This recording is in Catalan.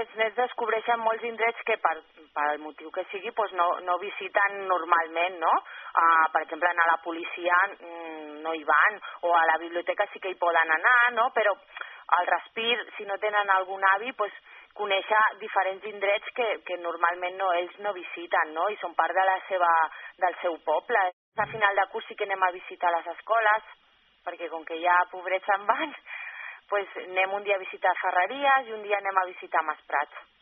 aquests nens descobreixen molts indrets que pel motiu que sigui no visiten normalment, no? Per exemple, a la policia no hi van, o a la biblioteca sí que hi poden anar, no? Però al Respir, si no tenen algun avi, conèixer diferents indrets que normalment ells no visiten, no? I són part del seu poble. A final de curs sí que anem a visitar les escoles, perquè com que hi ha pobrets en van, anem un dia a visitar Ferreries i un dia anem a visitar Masprats.